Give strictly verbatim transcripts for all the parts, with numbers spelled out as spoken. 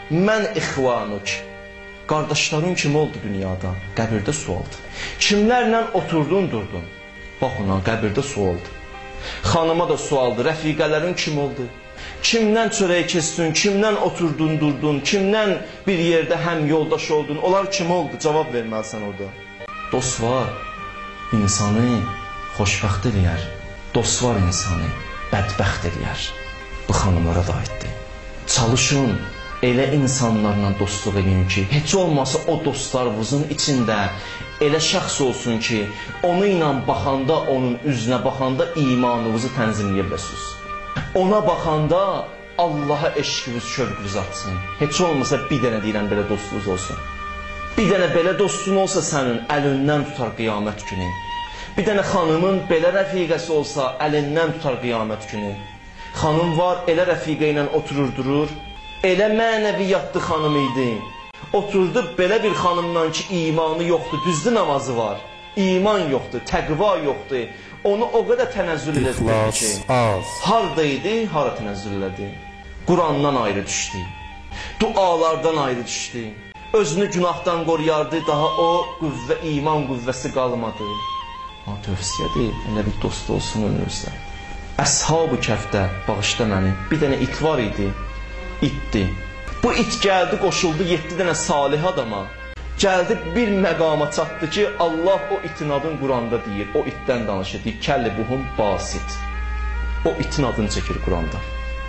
mən ixvanuk. Qardaşların kim oldu dünyada? Qəbirdə sualdır. Kimlərlə oturdun, durdun? Bax ona, qəbirdə sualdır. Xanıma da sualdır, rəfiqələrin kim oldu? Kimdən çörək kesdin, kimdən oturdun, durdun, kimdən bir yerdə həm yoldaş oldun? Onlar kim oldu? Cavab verməlisən orada. Dost var, insanı xoşbəxt eləyər. Dost var insanı bədbəxt eləyər. Bu xanımlara da aiddir. Çalışın, elə insanlarla dostluq edin ki, heç olmasa o dostlarınızın içində elə şəxs olsun ki, onu ilə baxanda, onun üzünə baxanda imanınızı tənzimləyə biləsiniz. Ona baxanda Allaha eşqiniz, şövqünüz artsın. Heç olmasa bir dənə deyirəm belə dostluğunuz olsun. Bir dənə belə dostun olsa sənin əlindən tutar qiyamət günü. Bir dənə xanımın belə rəfiqəsi olsa əlindən tutar qiyamət günü. Xanım var, elə rəfiqə ilə oturur durur. Elə mənəviyyatlı xanım idi. Oturdu belə bir xanımdan ki, imanı yoxdur, düzdü namazı var. İman yoxdur, təqva yoxdur. Onu o qədər tənəzzül edirdi ki, haradaydı, hara tənəzzül edirdi. Qurandan ayrı düşdü. Dualardan ayrı düşdü. Özünü günahdan qoruyardı, daha o qüvvə, iman qüvvəsi qalmadı. Ha, tövsiyədir, elə bir dost olsun önünüzdə. Əshab-ı Kəfdə, bağışla məni, bir dənə it var idi, itdi. Bu it gəldi, qoşuldu yeddi dənə salih adama. Gəldi bir məqama çatdı ki, Allah o itin adını Quranda deyir, o itdən danışır, deyir, kəllibuhum basit. O itin adını çəkir Quranda.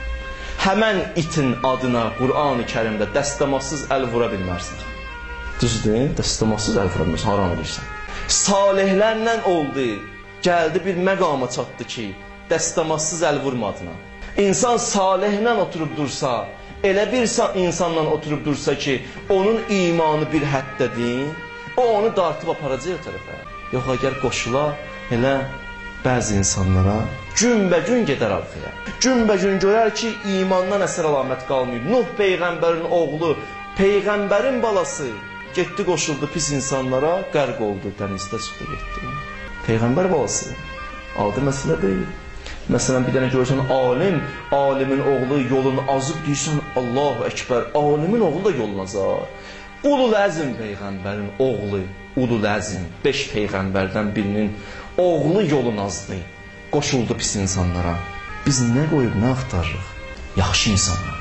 Həmən itin adına Qur'an-ı Kərimdə dəstəmassız əl vura bilmərsin. Düzdür, dəstəmassız əl vura bilmərsin, haram edirsən. Salihlərlə oldu, gəldi bir məqama çatdı ki, dəstəmassız əl vurma adına. İnsan salihlə oturub dursa, elə bir insanla oturub dursa ki, onun imanı bir həddədir, o onu dartıb aparacaq tərəfə. Yox, əgər qoşula, elə bəzi insanlara günbə-gün gedər arxaya. Günbə-gün görər ki, imandan əsər əlamət qalmıyor. Nuh Peyğəmbərin oğlu, Peyğəmbərin balası getdi, qoşuldu pis insanlara, qərq oldu, dənizdə çıxdı, getdi. Peyğəmbər balası, adi məsələ deyil. Məsələn, bir dənə görürsən, alim, alimin oğlu yolunu azıb deyirsən, Allahu Əkbər, alimin oğlu da yolun azar. Ulul Əzm Peyğəmbərin oğlu, Ulul Əzm, beş Peyğəmbərdən birinin oğlu yolun azdı, qoşuldu pis insanlara. Biz nə qoyub, nə axtarırıq? Yaxşı insanlar.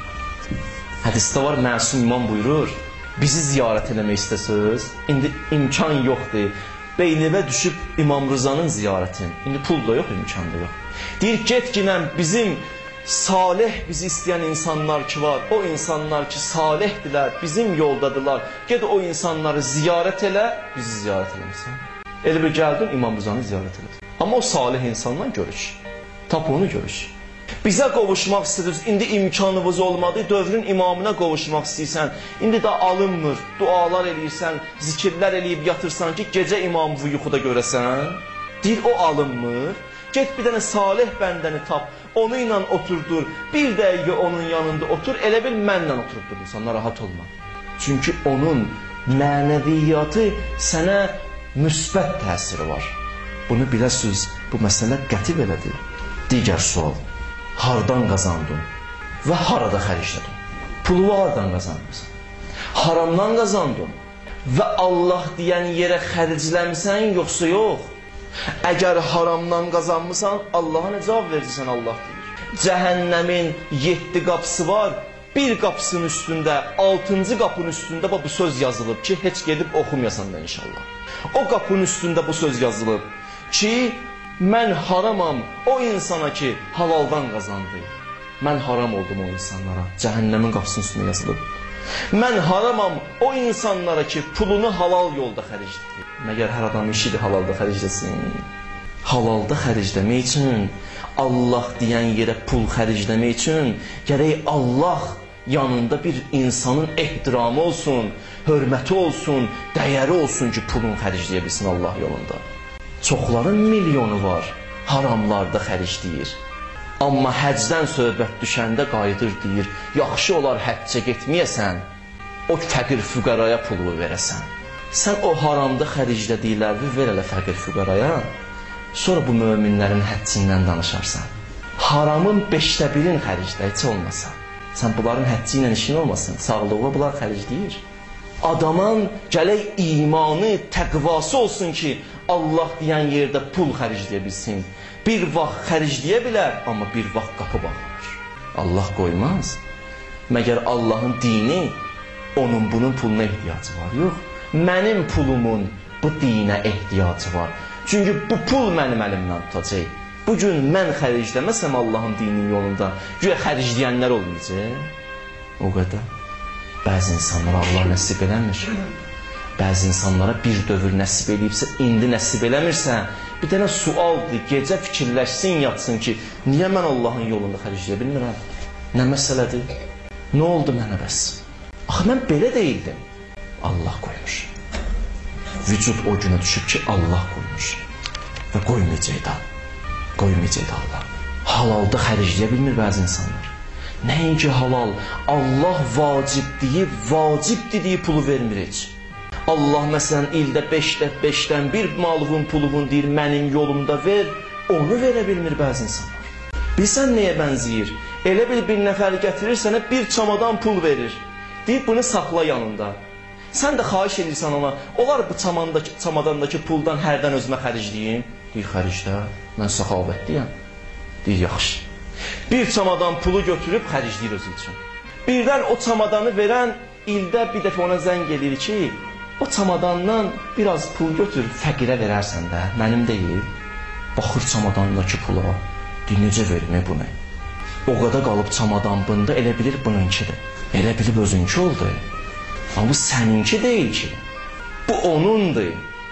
Hədisdə var, Məsum İmam buyurur, bizi ziyarət eləmək istəsiniz, indi imkan yoxdur. Beynivə düşüb İmam Rızanın ziyarətin. İndi pul da yox, imkan da yox. Deyir, getginən bizim salih bizi istəyən insanlar ki var, o insanlar ki salihdirlər, bizim yoldadılar, ged o insanları ziyarət elə, bizi ziyarət eləmişsən. Elə bir gəldin, İmam Rızanı ziyarət elədi. Amma o salih insanla görüş, tap onu görüş. Bizə qovuşmaq istəyirsiniz, indi imkanınız olmadı, dövrün imamına qovuşmaq istəyirsən, indi də alınmır, dualar eləyirsən, zikirlər eləyib yatırsan ki, gecə imamı yuxuda görəsən, deyir o alınmır, get bir dənə salih bəndəni tap, onu ilə oturdur, bir dəqiqə onun yanında otur, elə bil mənlə oturub durursan, narahat olma. Çünki onun mənəviyyatı sənə müsbət təsiri var. Bunu biləsiniz, bu məsələ qəti belədir. Digər sual. Hardan qazandın və harada xərclədin? Pulu hardan qazandın? Haramdan qazandın və Allah deyən yerə xərcləmsən, yoxsa yox? Əgər haramdan qazanmısan, Allaha nə cavab verirsən, Allah deyir. Cəhənnəmin yeddi qapısı var, bir qapısının üstündə, altıncı qapının üstündə bu söz yazılıb ki, heç gedib oxumayasan da inşallah. O qapının üstündə bu söz yazılıb ki, mən haramam o insana ki, halaldan qazandı. Mən haram oldum o insanlara. Cəhənnəmin qapısının üstünə yazılıb. Mən haramam o insanlara ki, pulunu halal yolda xərclədi. Məgər hər adam işidir halalda xərcləsin. Halalda xərcləmək üçün, Allah deyən yerə pul xərcləmək üçün, gərək Allah yanında bir insanın ehtiramı olsun, hörməti olsun, dəyəri olsun ki, pulunu xərcləyə bilsin Allah yolunda. Çoxların milyonu var, haramlarda xərcləyir. Amma həcdən söhbət düşəndə qayıdır deyir, yaxşı olar həccə getməyəsən, o fəqir füqaraya pulu verəsən. Sən o haramda xərclədiklərini ver elə fəqir füqaraya, sonra bu möminlərin həccindən danışarsan. Haramın beşdə birin xərclə, heç olmasa. Sən bunların həcci ilə işin olmasın, sağlığı bunlar xərcləyir. Adamın gələk imanı, təqvası olsun ki, Allah deyən yerdə pul xərcləyə bilsin. Bir vaxt xərcləyə bilər, amma bir vaxt qapı bağlanır. Allah qoymaz. Məgər Allahın dini, onun bunun puluna ehtiyacı var, yox. Mənim pulumun bu dinə ehtiyacı var. Çünki bu pul mənim əlimdən tutacaq. Bugün mən xərcləməsəm Allahın dinin yolunda, güya xərcləyənlər olmayacaq. O qədər. Bəzi insanlara Allah nəsib eləmir. Bəzi insanlara bir dövr nəsib eləyibsə, indi nəsib eləmirsə, bir dənə sualdır, gecə fikirləşsin, yatsın ki, niyə mən Allahın yolunda xərcləyə bilmirəm? Nə məsələdir? Nə oldu mənə bəs? Axı, mən belə deyildim. Allah qoymuş. Vücud o günə düşüb ki, Allah qoymuş. Və qoymayacaq da. Qoymayacaq da Allah. Halalda xərcləyə bilmir bəzi insanlar. Nəinki halal, Allah vacib deyib, vacib dediyi pulu vermir heç. Allah məsələn ildə beşdə, beşdən bir malığın puluvun deyir, mənim yolumda ver, onu verə bilmir bəzi insanlar. Bilsən nəyə bənziyir? Elə bil bir nəfər gətirir, sənə bir çamadan pul verir. Deyib, bunu saxla yanında. Sən də xahiş edirsən ona, olar bu çamadandakı puldan hərdən özümə xərcləyim? Deyir, xərclə, mən səxavətliyəm. Deyir, yaxşı. Bir çamadan pulu götürüb xərcləyir özü üçün. Birdən o çamadanı verən ildə bir dəfə ona zəng edir ki, o çamadandan biraz pul götür, fəqirə verərsən də, mənim deyil. Baxır çamadandakı pula, deyir, necə vermə bunu? O qədər qalıb çamadan bunda, elə bilir bununkidir. Elə bilib özünki oldu. Amma bu səninki deyil ki. Bu onundur.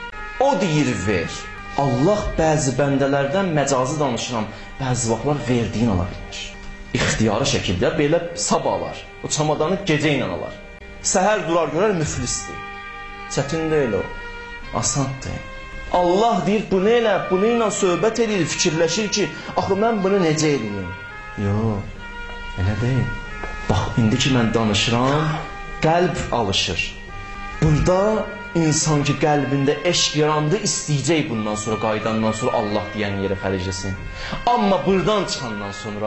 O deyir, ver. Allah bəzi bəndələrdən məcazi danışıram, bəzi vaxtlar verdiyin ala bilir. İxtiyarı şəkildə belə sabahlar, o çamadanı gecə ilə alar. Səhər durar görər, müflisdir. Çətin deyil o, asandır. Allah deyir, bunu elə, bunu ilə söhbət edir, fikirləşir ki, axı mən bunu necə edeyim? Yox, elə deyil. Bax, indi ki mən danışıram, qəlb alışır. Burada insan ki qəlbində eşq yarandı, istəyəcək bundan sonra, qaydandan sonra Allah deyən yerə xərcləsin. Amma buradan çıxandan sonra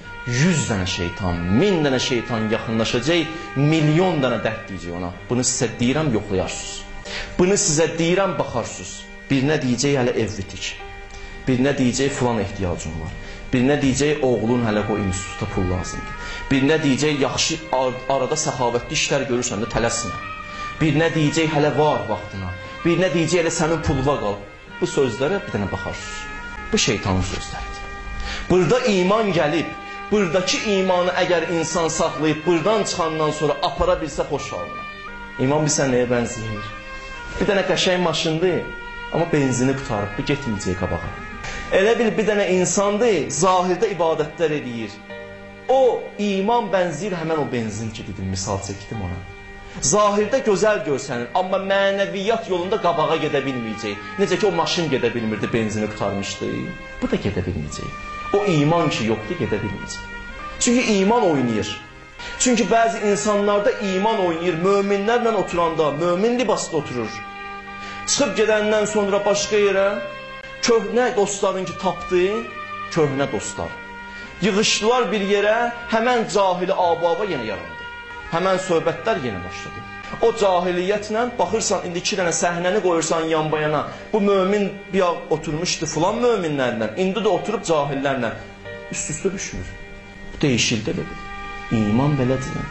yüz dənə şeytan, min dənə şeytan yaxınlaşacaq, milyon dənə dərd deyəcək ona. Bunu sizə deyirəm, yoxlayarsınız. Bunu sizə deyirəm, baxarsınız. Birinə deyəcək, hələ ev bitik. Birinə deyəcək, filan ehtiyacım var. Birinə deyəcək, oğlun hələ o instituta pul lazımdır. Birinə deyəcək, yaxşı arada səxavətli işlər görürsən də tələsmə. Birinə deyəcək, hələ var vaxtına. Birinə deyəcək, hələ sənin pulva qal. Bu sözlərə bir dənə baxarsınız. Bu şeytanın sözləridir. Burada iman gəlib, buradakı imanı əgər insan saxlayıb, buradan çıxandan sonra apara bilsə xoş halına. İman bilsən nəyə bənziyir? Bir dənə qəşəng maşındır, amma benzini qutarıb, bu getməyəcək qabağa. Elə bil bir dənə insandır, zahirdə ibadətlər edir. O iman bənziyir həmən o benzin ki, dedim, misal çəkdim ona. Zahirdə gözəl görsənir, amma mənəviyyat yolunda qabağa gedə bilməyəcək. Necə ki, o maşın gedə bilmirdi, benzini qutarmışdı. Bu da gedə bilməyəcək. O iman ki, yoxdur, gedə bilməyəcək. Çünki iman oynayır. Çünki bəzi insanlarda iman oynayır, möminlərlə oturanda, mömin libasda oturur. Çıxıb gedəndən sonra başqa yerə, köhnə dostların ki, tapdı, köhnə dostlar. Yığışdılar bir yerə, həmən cahili ababa yenə yarandı. Həmən söhbətlər yenə başladı. O cahiliyyətlə baxırsan, indi iki dənə səhnəni qoyursan yan bayana, bu mömin bir ağ oturmuşdu filan möminlərlə, indi də oturub cahillərlə. Üst-üstə düşmür. Bu deyişildi belədir. İman belədir.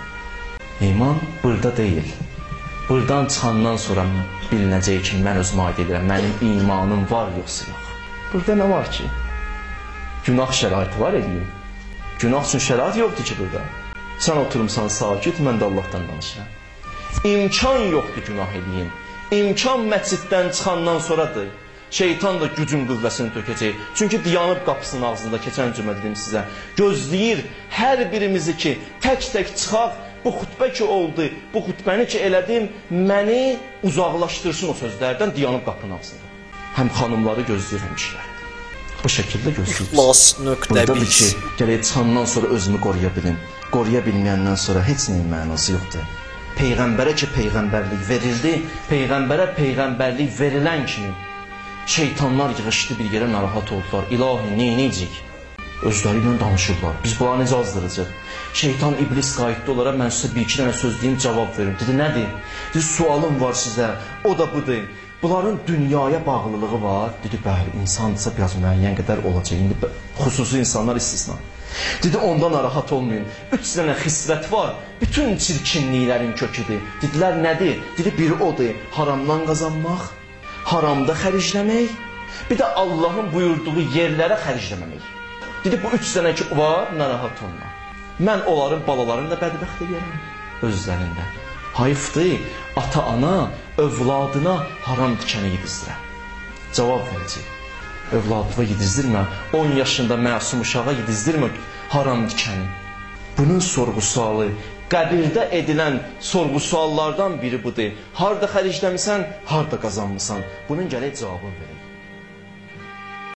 İman burada deyil. Buradan çıxandan sonra bilinəcək ki, mən özümə aid edirəm, mənim imanım var yoxsa yox. Burada nə var ki? Günah şəraiti var eləyim. Günah üçün şərait yoxdur ki burada. Sən oturumsan sakit, mən də Allahdan danışıram. İmkan yoxdur günah eləyim. İmkan məsciddən çıxandan sonradır. Şeytan da gücün qüvvəsini tökəcək. Çünki dayanıb qapısının ağzında, keçən cümə dedim sizə, gözləyir hər birimizi ki, tək-tək çıxaq, bu xütbə ki oldu, bu xütbəni ki elədim, məni uzaqlaşdırsın o sözlərdən, dayanıb qapının ağzında. Həm xanımları gözləyir, həm kişiləri. Bu şəkildə gözləyir. Buradadır ki, gələk çıxandan sonra özümü qoruya bilim. Qoruya bilməyəndən sonra heç nəyin mənası yoxdur. Peyğəmbərə ki, peyğəmbərlik verildi, peyğəmbərə peyğəmbərlik verilən kimi şeytanlar yığışdı bir yerə, narahat oldular. İlahi, neynəyəcək? Özləri ilə danışırlar. Biz bunları necə azdıracaq? Şeytan, iblis qayıtdı olaraq, mən sizə bir iki dənə söz deyim, cavab verin. Dedi, nədir? Dedi, sualım var sizə, o da budur. Bunların dünyaya bağlılığı var. Dedi, bəli, insandırsa biraz müəyyən qədər olacaq. İndi xüsusi insanlar istisna. Dedi, onda narahat olmayın. Üç dənə xislət var, bütün çirkinliklərin köküdür. Dedilər, nədir? Dedi, biri odur, haramdan qazanmaq, haramda xərcləmək, bir də Allahın buyurduğu yerlərə xərcləməmək. Dedi, bu üç dənə ki var, narahat olma. Mən onların balalarını da bədbəxt edirəm özlərində. Hayıfdır, ata-ana övladına haram dikəni yedizdirə. Cavab verəcək. Övladına yedizdirmə, on yaşında məsum uşağa yedizdirmə haram dikəni. Bunun sorğu-sualı, qəbirdə edilən sorğu-suallardan biri budur. Harada xərcləmisən, harada qazanmısan? Bunun gələk cavabını verir.